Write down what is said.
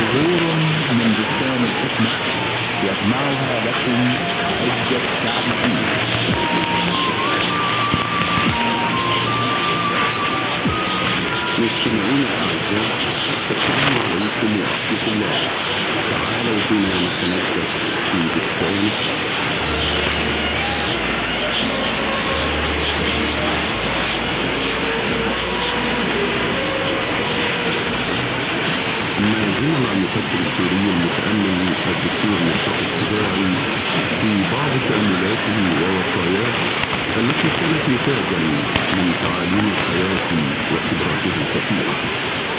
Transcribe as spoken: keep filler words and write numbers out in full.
زهور من بستان الحكمة يجمعها لكم أجد شعب فيه. مستمعين الأعزاء، السلام عليكم ورحمة الله. تعالوا بنا نتنفس في بستان ما زال المفكر السوري المتأمل الدكتور مصطفى السباعي في بعض تأملاته ووصاياه التي كانت نتاجا من تعاليم الحياة وخبراته الكثيرة.